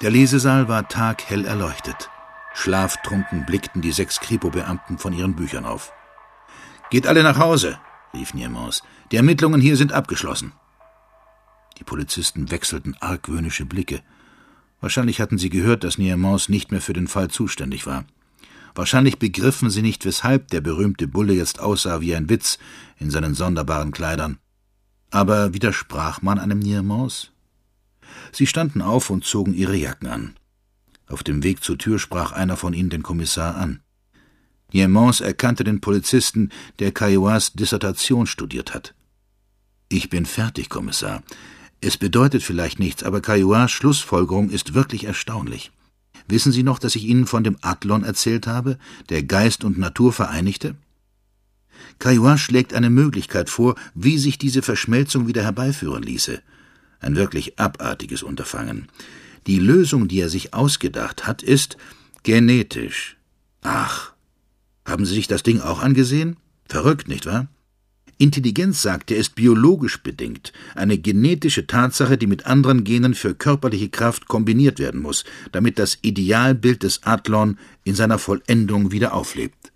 Der Lesesaal war taghell erleuchtet. Schlaftrunken blickten die 6 Kripo-Beamten von ihren Büchern auf. »Geht alle nach Hause«, rief Niemans. »Die Ermittlungen hier sind abgeschlossen.« Die Polizisten wechselten argwöhnische Blicke. Wahrscheinlich hatten sie gehört, dass Niemans nicht mehr für den Fall zuständig war. Wahrscheinlich begriffen sie nicht, weshalb der berühmte Bulle jetzt aussah wie ein Witz in seinen sonderbaren Kleidern. Aber widersprach man einem Niemans? Sie standen auf und zogen ihre Jacken an. Auf dem Weg zur Tür sprach einer von ihnen den Kommissar an. Niemans erkannte den Polizisten, der Caillois' Dissertation studiert hat. »Ich bin fertig, Kommissar. Es bedeutet vielleicht nichts, aber Caillois' Schlussfolgerung ist wirklich erstaunlich. Wissen Sie noch, dass ich Ihnen von dem Athlon erzählt habe, der Geist und Natur vereinigte? Caillois schlägt eine Möglichkeit vor, wie sich diese Verschmelzung wieder herbeiführen ließe. Ein wirklich abartiges Unterfangen. Die Lösung, die er sich ausgedacht hat, ist genetisch. Ach, haben Sie sich das Ding auch angesehen? Verrückt, nicht wahr? Intelligenz, sagt er, ist biologisch bedingt, eine genetische Tatsache, die mit anderen Genen für körperliche Kraft kombiniert werden muss, damit das Idealbild des Athlon in seiner Vollendung wieder auflebt.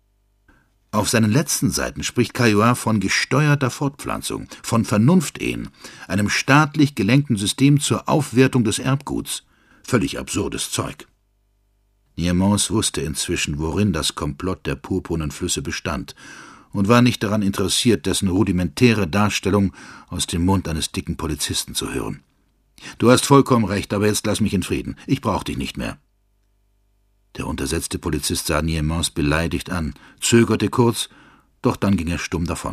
Auf seinen letzten Seiten spricht Caillois von gesteuerter Fortpflanzung, von Vernunftehen, einem staatlich gelenkten System zur Aufwertung des Erbguts. Völlig absurdes Zeug. Niemans wusste inzwischen, worin das Komplott der purpurnen Flüsse bestand, und war nicht daran interessiert, dessen rudimentäre Darstellung aus dem Mund eines dicken Polizisten zu hören. »Du hast vollkommen recht, aber jetzt lass mich in Frieden. Ich brauche dich nicht mehr.« Der untersetzte Polizist sah Niemans beleidigt an, zögerte kurz, doch dann ging er stumm davon.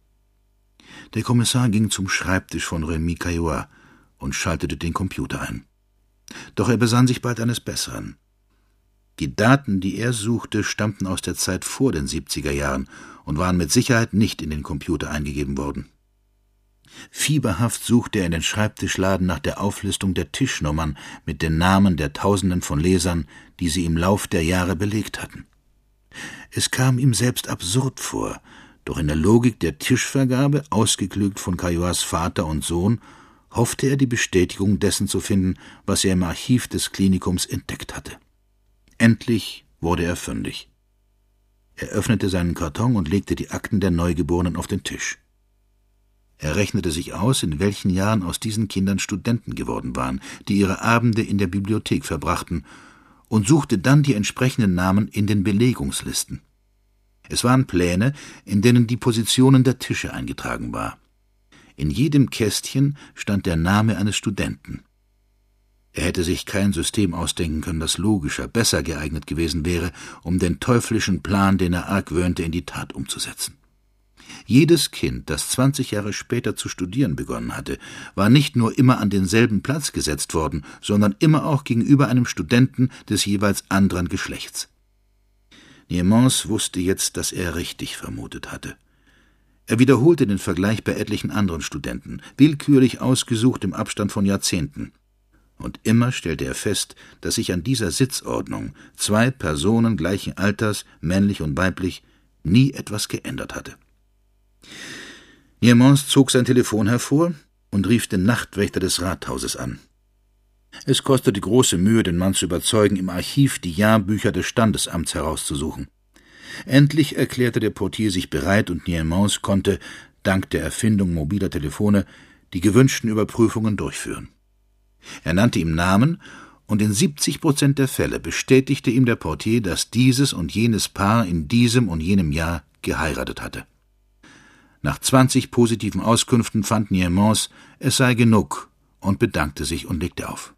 Der Kommissar ging zum Schreibtisch von Rémy Caillois und schaltete den Computer ein. Doch er besann sich bald eines Besseren. Die Daten, die er suchte, stammten aus der Zeit vor den 70er Jahren und waren mit Sicherheit nicht in den Computer eingegeben worden. Fieberhaft suchte er in den Schreibtischladen nach der Auflistung der Tischnummern mit den Namen der Tausenden von Lesern, die sie im Lauf der Jahre belegt hatten. Es kam ihm selbst absurd vor, doch in der Logik der Tischvergabe, ausgeklügt von Caillois' Vater und Sohn, hoffte er, die Bestätigung dessen zu finden, was er im Archiv des Klinikums entdeckt hatte. Endlich wurde er fündig. Er öffnete seinen Karton und legte die Akten der Neugeborenen auf den Tisch. Er rechnete sich aus, in welchen Jahren aus diesen Kindern Studenten geworden waren, die ihre Abende in der Bibliothek verbrachten, und suchte dann die entsprechenden Namen in den Belegungslisten. Es waren Pläne, in denen die Positionen der Tische eingetragen war. In jedem Kästchen stand der Name eines Studenten. Er hätte sich kein System ausdenken können, das logischer, besser geeignet gewesen wäre, um den teuflischen Plan, den er argwöhnte, in die Tat umzusetzen. Jedes Kind, das 20 Jahre später zu studieren begonnen hatte, war nicht nur immer an denselben Platz gesetzt worden, sondern immer auch gegenüber einem Studenten des jeweils anderen Geschlechts. Niemans wusste jetzt, dass er richtig vermutet hatte. Er wiederholte den Vergleich bei etlichen anderen Studenten, willkürlich ausgesucht im Abstand von Jahrzehnten. Und immer stellte er fest, dass sich an dieser Sitzordnung 2 Personen gleichen Alters, männlich und weiblich, nie etwas geändert hatte. Niemans zog sein Telefon hervor und rief den Nachtwächter des Rathauses an. Es kostete große Mühe, den Mann zu überzeugen, im Archiv die Jahrbücher des Standesamts herauszusuchen. Endlich erklärte der Portier sich bereit und Niemans konnte, dank der Erfindung mobiler Telefone, die gewünschten Überprüfungen durchführen. Er nannte ihm Namen, und in 70% der Fälle bestätigte ihm der Portier, dass dieses und jenes Paar in diesem und jenem Jahr geheiratet hatte. Nach 20 positiven Auskünften fand Niemans, es sei genug, und bedankte sich und legte auf.